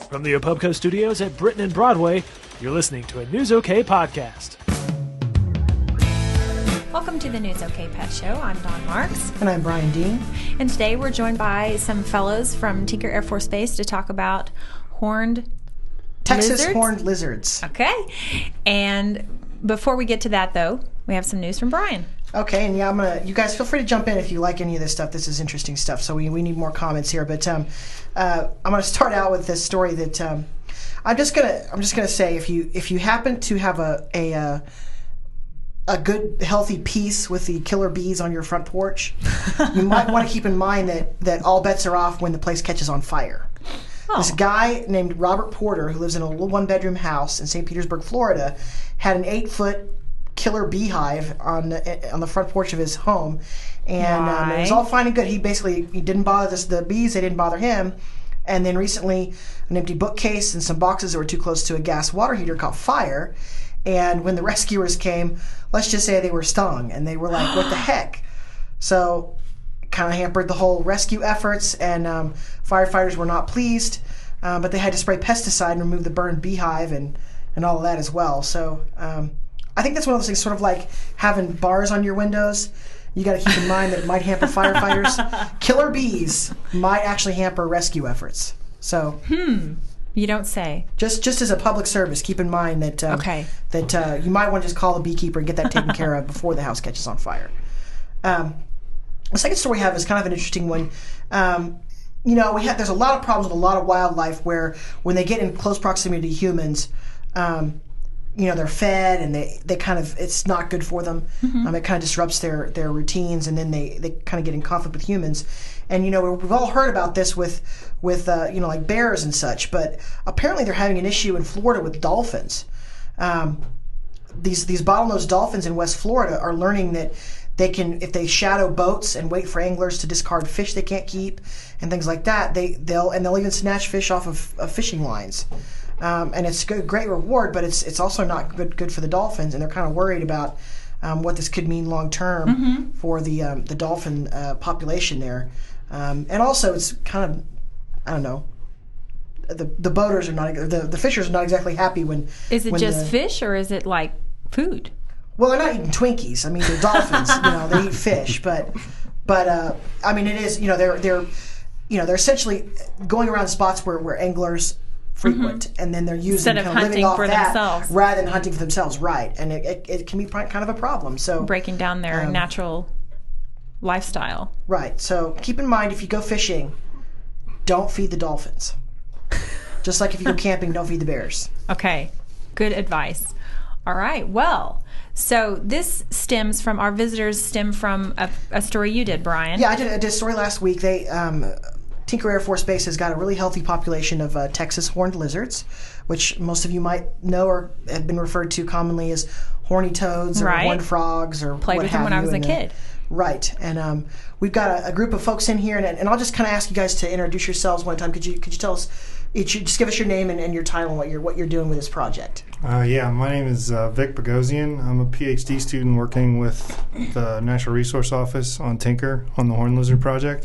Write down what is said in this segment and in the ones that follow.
From the Opubco Studios at Britain and Broadway, you're listening to a News OK podcast. Welcome to the News OK Pet Show. I'm Dawn Marks. And I'm Brian Dean. And today we're joined by some fellows from Tinker Air Force Base to talk about Texas lizards? horned lizards. Okay. And before we get to that, though, we have some news from Brian. Okay, and you guys feel free to jump in if you like any of this stuff. This is interesting stuff, so we need more comments here. But I'm going to start out with this story that I'm just gonna say if you happen to have a good healthy peace with the killer bees on your front porch, you might want to keep in mind that all bets are off when the place catches on fire. Oh. This guy named Robert Porter, who lives in a little one-bedroom house in St. Petersburg, Florida, had an 8-foot killer beehive on the front porch of his home, and it was all fine and good. He didn't bother the bees; they didn't bother him. And then recently, an empty bookcase and some boxes that were too close to a gas water heater caught fire. And when the rescuers came, let's just say they were stung, and they were like, "What the heck?" So, kind of hampered the whole rescue efforts, and firefighters were not pleased. But they had to spray pesticide and remove the burned beehive and all of that as well. So. I think that's one of those things, sort of like having bars on your windows. You got to keep in mind that it might hamper firefighters. Killer bees might actually hamper rescue efforts. So, you don't say. Just as a public service, keep in mind that that you might want to just call the beekeeper and get that taken care of before the house catches on fire. The second story we have is kind of an interesting one. There's a lot of problems with a lot of wildlife where when they get in close proximity to humans. They're fed and they kind of, it's not good for them. Mm-hmm. It kind of disrupts their routines, and then they kind of get in conflict with humans. And, we've all heard about this with like bears and such, but apparently they're having an issue in Florida with dolphins. These bottlenose dolphins in West Florida are learning that they can, if they shadow boats and wait for anglers to discard fish they can't keep and things like that, they'll even snatch fish off of fishing lines. And it's a great reward, but it's also not good for the dolphins, and they're kind of worried about what this could mean long term for the dolphin population there. And also, it's kind of, I don't know, the boaters are not, the fishers are not exactly happy when. Is it just fish, or is it like food? Well, they're not eating Twinkies. I mean, they're dolphins. They eat fish, but I mean, it is. They're essentially going around spots where anglers frequent, and then they're using instead of hunting off for that themselves rather than hunting for themselves, right? And it can be kind of a problem. So breaking down their natural lifestyle, right? So keep in mind, if you go fishing, don't feed the dolphins. Just like if you go camping, don't feed the bears. Okay, good advice. All right, well, so this stems from our visitors from a story you did, Brian. Yeah, I did a story last week. They Tinker Air Force Base has got a really healthy population of Texas horned lizards, which most of you might know or have been referred to commonly as horny toads or horned frogs or played with them when I was a kid. Right, and we've got a group of folks in here, and I'll just kind of ask you guys to introduce yourselves one time. Could you tell us? Just give us your name and your title and what you're doing with this project. My name is Vic Bogosian. I'm a PhD student working with the Natural Resource Office on Tinker on the Horned Lizard Project.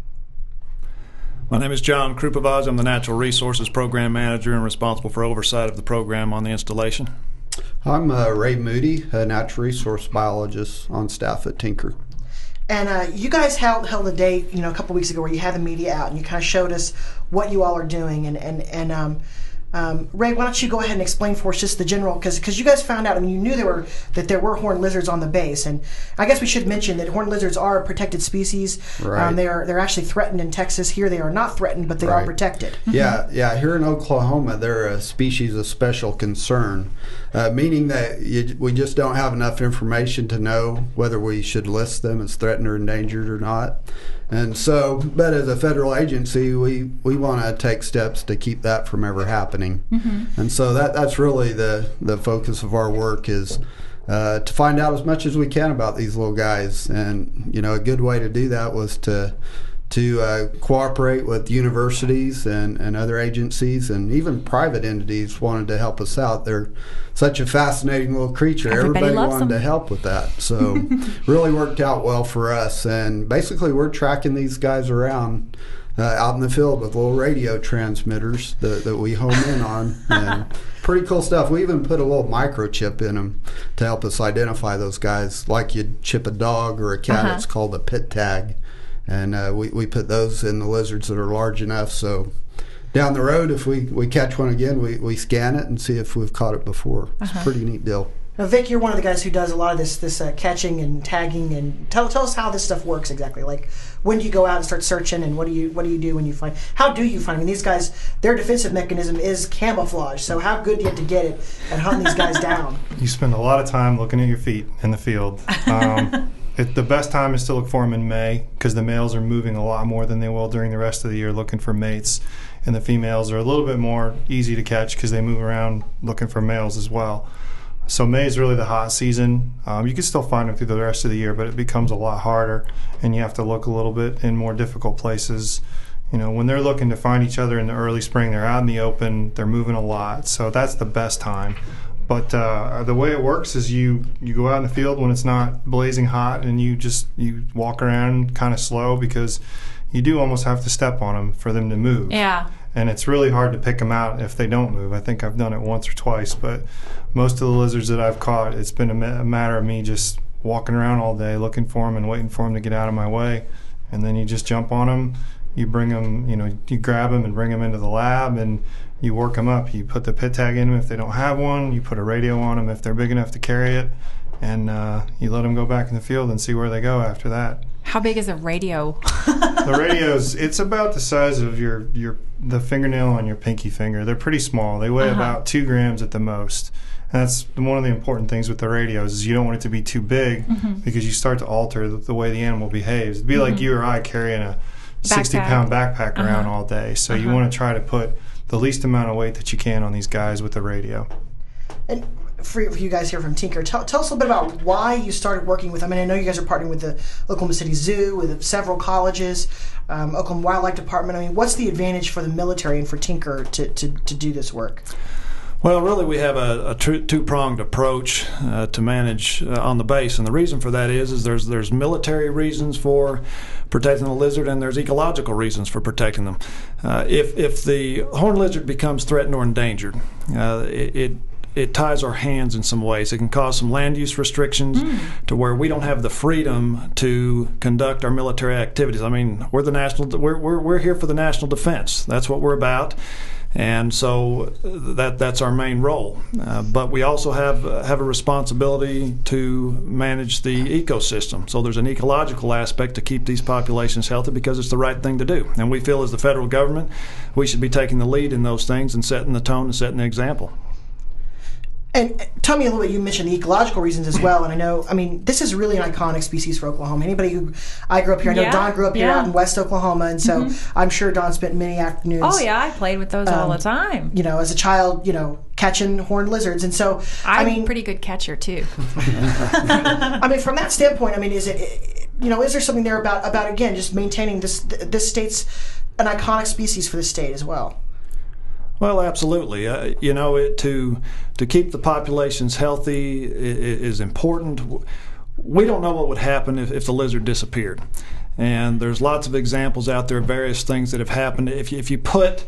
My name is John Krupovaz. I'm the Natural Resources Program Manager and responsible for oversight of the program on the installation. I'm Ray Moody, a natural resource biologist on staff at Tinker. And you guys held a day, a couple weeks ago where you had the media out and you kind of showed us what you all are doing. And Ray, why don't you go ahead and explain for us just the general, because you guys found out, you knew that there were horned lizards on the base, and I guess we should mention that horned lizards are a protected species. Right. They're actually threatened in Texas. Here they are not threatened, but they are protected. Yeah. Here in Oklahoma, they're a species of special concern, meaning that we just don't have enough information to know whether we should list them as threatened or endangered or not. And so, but as a federal agency, we want to take steps to keep that from ever happening. Mm-hmm. And so that's really the focus of our work is to find out as much as we can about these little guys. And, a good way to do that was to cooperate with universities and other agencies, and even private entities wanted to help us out. They're such a fascinating little creature. Everybody wanted to help with that. So really worked out well for us. And basically we're tracking these guys around out in the field with little radio transmitters that we home in on. And pretty cool stuff. We even put a little microchip in them to help us identify those guys. Like you'd chip a dog or a cat, it's called a pit tag. And we put those in the lizards that are large enough. So down the road, if we catch one again, we scan it and see if we've caught it before. It's a pretty neat deal. Now, Vic, you're one of the guys who does a lot of this catching and tagging, and tell us how this stuff works exactly. Like, when do you go out and start searching, and what do you do when you find? How do you find? I mean, these guys, their defensive mechanism is camouflage. So how good do you have to get it at hunting these guys down? You spend a lot of time looking at your feet in the field. The best time is to look for them in May, because the males are moving a lot more than they will during the rest of the year looking for mates, and the females are a little bit more easy to catch because they move around looking for males as well. So May is really the hot season. You can still find them through the rest of the year, but it becomes a lot harder, and you have to look a little bit in more difficult places. You know, when they're looking to find each other in the early spring, they're out in the open, they're moving a lot, so that's the best time. But the way it works is you go out in the field when it's not blazing hot, and you walk around kind of slow, because you do almost have to step on them for them to move. Yeah. And it's really hard to pick them out if they don't move. I think I've done it once or twice, but most of the lizards that I've caught, it's been a matter of me just walking around all day looking for them and waiting for them to get out of my way. And then you just jump on them, you bring them, you grab them and bring them into the lab, and you work them up. You put the pit tag in them if they don't have one, you put a radio on them if they're big enough to carry it, and you let them go back in the field and see where they go after that. How big is a radio? The radios, it's about the size of the fingernail on your pinky finger. They're pretty small. They weigh about 2 grams at the most. And that's one of the important things with the radios, is you don't want it to be too big, because you start to alter the way the animal behaves. It'd be like you or I carrying a 60-pound backpack around all day. So you want to try to put the least amount of weight that you can on these guys with the radio. And for you guys here from Tinker, tell us a little bit about why you started working with, I mean, I know you guys are partnering with the Oklahoma City Zoo, with several colleges, Oklahoma Wildlife Department. I mean, what's the advantage for the military and for Tinker to do this work? Well, really, we have a two-pronged approach to manage on the base, and the reason for that is there's military reasons for protecting the lizard, and there's ecological reasons for protecting them. If the horned lizard becomes threatened or endangered, it ties our hands in some ways. It can cause some land use restrictions to where we don't have the freedom to conduct our military activities. I mean, we're here for the national defense. That's what we're about. And so that's our main role. But we also have a responsibility to manage the ecosystem. So there's an ecological aspect to keep these populations healthy, because it's the right thing to do. And we feel, as the federal government, we should be taking the lead in those things and setting the tone and setting the example. And tell me a little bit, you mentioned the ecological reasons as well, and I mean, this is really an iconic species for Oklahoma. I grew up here, I know Don grew up here out in West Oklahoma, and so I'm sure Don spent many afternoons. Oh yeah, I played with those all the time. As a child, catching horned lizards, and so I'm a pretty good catcher too. I mean, from that standpoint, I mean, is there something there about again just maintaining this state's an iconic species for the state as well? Well, absolutely. To keep the populations healthy is important. We don't know what would happen if the lizard disappeared. And there's lots of examples out there of various things that have happened. If you put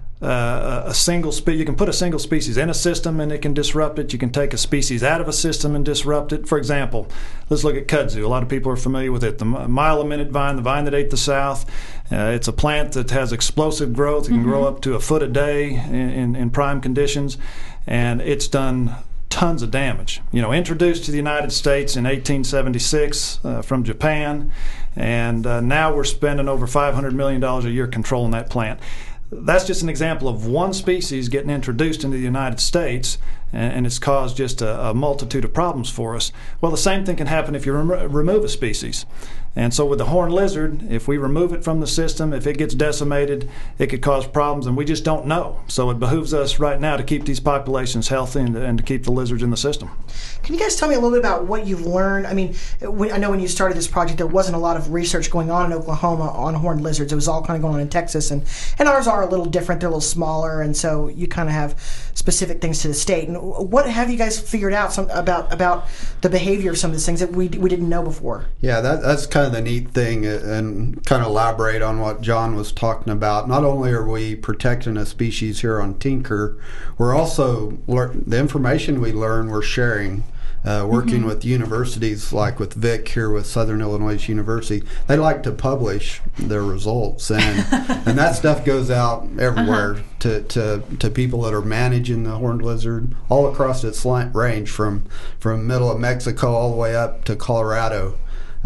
a single species, you can put a single species in a system and it can disrupt it. You can take a species out of a system and disrupt it. For example, let's look at kudzu. A lot of people are familiar with it. The mile-a-minute vine, the vine that ate the South. It's a plant that has explosive growth. It can grow up to a foot a day in prime conditions, and it's done tons of damage. Introduced to the United States in 1876 from Japan, and now we're spending over $500 million a year controlling that plant. That's just an example of one species getting introduced into the United States, and it's caused just a multitude of problems for us. Well, the same thing can happen if you remove a species. And so with the horned lizard, if we remove it from the system, if it gets decimated, it could cause problems, and we just don't know. So it behooves us right now to keep these populations healthy and to keep the lizards in the system. Can you guys tell me a little bit about what you've learned? I mean, I know when you started this project, there wasn't a lot of research going on in Oklahoma on horned lizards. It was all kind of going on in Texas, and ours are a little different. They're a little smaller, and so you kind of have specific things to the state. And what have you guys figured out about the behavior of some of these things that we didn't know before? Yeah, that's kind kind of the neat thing, and kind of elaborate on what John was talking about. Not only are we protecting a species here on Tinker, we're also the information we learn we're sharing. Working with universities like with Vic here with Southern Illinois University, they like to publish their results, and that stuff goes out everywhere to people that are managing the horned lizard all across its range from middle of Mexico all the way up to Colorado.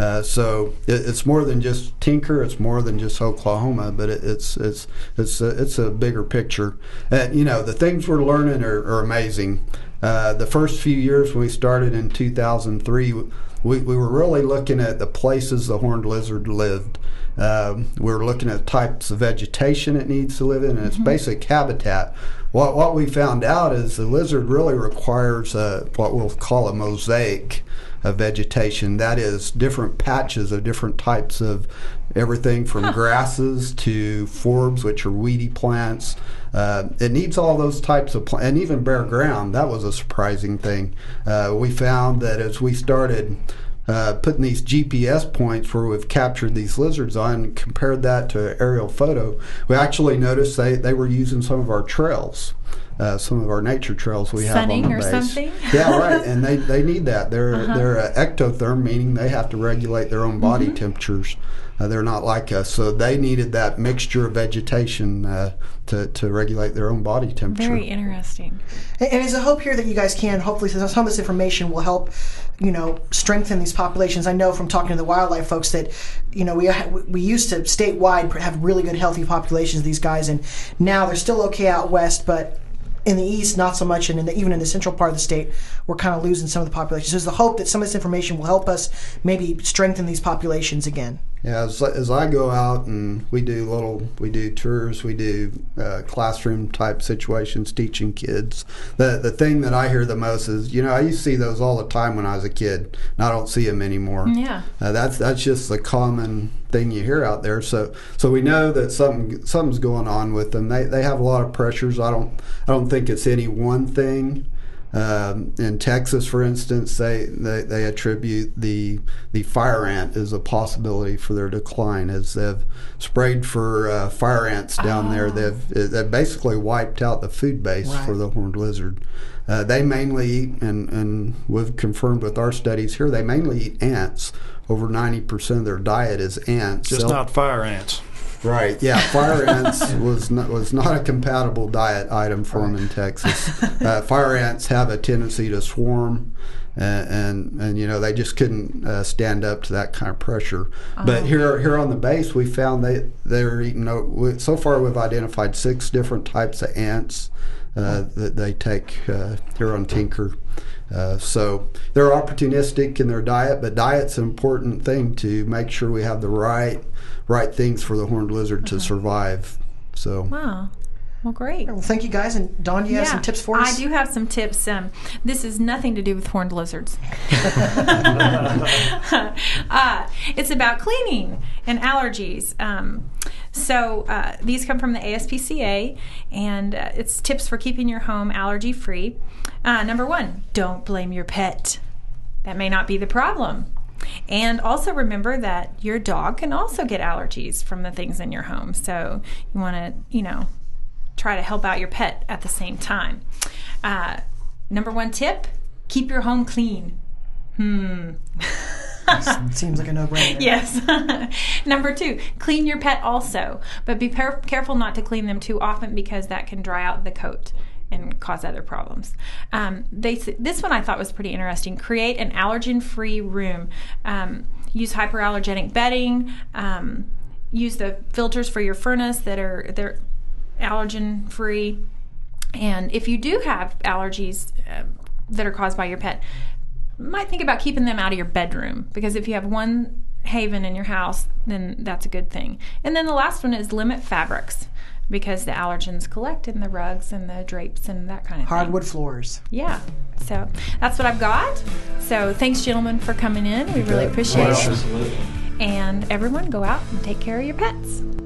So it's more than just Tinker. It's more than just Oklahoma, but it's a bigger picture. The things we're learning are amazing. The first few years when we started in 2003, we were really looking at the places the horned lizard lived. We were looking at types of vegetation it needs to live in and its basic habitat. What we found out is the lizard really requires what we'll call a mosaic of vegetation. That is, different patches of different types of everything from grasses to forbs, which are weedy plants. It needs all those types of plants, and even bare ground. That was a surprising thing. We found that as we started putting these GPS points where we've captured these lizards on and compared that to an aerial photo, we actually noticed they were using some of our trails. Some of our nature trails we have on the base. Sunning or something? Yeah, right. And they need that. They're ectotherm, meaning they have to regulate their own body temperatures. They're not like us, so they needed that mixture of vegetation to regulate their own body temperature. Very interesting. And there's a hope here that you guys can, hopefully some of this information will help, strengthen these populations. I know from talking to the wildlife folks that, we used to statewide have really good healthy populations of these guys, and now they're still okay out west, but in the east, not so much, and even in the central part of the state, we're kind of losing some of the populations. So there's the hope that some of this information will help us maybe strengthen these populations again. Yeah, as I go out and we do tours, we do classroom type situations, teaching kids. The thing that I hear the most is, I used to see those all the time when I was a kid, and I don't see them anymore. Yeah, that's just the common thing you hear out there. So we know that something's going on with them. They have a lot of pressures. I don't think it's any one thing. In Texas, for instance, they attribute the fire ant as a possibility for their decline, as they've sprayed for fire ants down there. They've basically wiped out the food base for the horned lizard. They mainly eat, and we've confirmed with our studies here, they mainly eat ants. Over 90% of their diet is ants. Just not fire ants. Right, yeah, fire ants was not a compatible diet item for them in Texas. Fire ants have a tendency to swarm, and they just couldn't stand up to that kind of pressure. But here on the base, we found they're eating. So far, we've identified 6 different types of ants that they take here on Tinker. So they're opportunistic in their diet, but diet's an important thing to make sure we have the right things for the horned lizard to survive. So wow. Well, great. Well, thank you guys. And Dawn, do you have some tips for us? I do have some tips. This is nothing to do with horned lizards. It's about cleaning and allergies. So these come from the ASPCA, and it's tips for keeping your home allergy-free. Number 1, don't blame your pet. That may not be the problem. And also remember that your dog can also get allergies from the things in your home. So you want to, try to help out your pet at the same time. Number 1 tip, keep your home clean. Seems like a no-brainer. Yes. Number 2, clean your pet also. But be careful not to clean them too often, because that can dry out the coat and cause other problems. This one I thought was pretty interesting. Create an allergen-free room. Use hyperallergenic bedding. Use the filters for your furnace they're allergen-free. And if you do have allergies that are caused by your pet, might think about keeping them out of your bedroom, because if you have one haven in your house, then that's a good thing. And then the last one is limit fabrics, because the allergens collect in the rugs and the drapes and that kind of thing. Hardwood floors. Yeah. So that's what I've got. So thanks, gentlemen, for coming in. We really appreciate it. And everyone, go out and take care of your pets.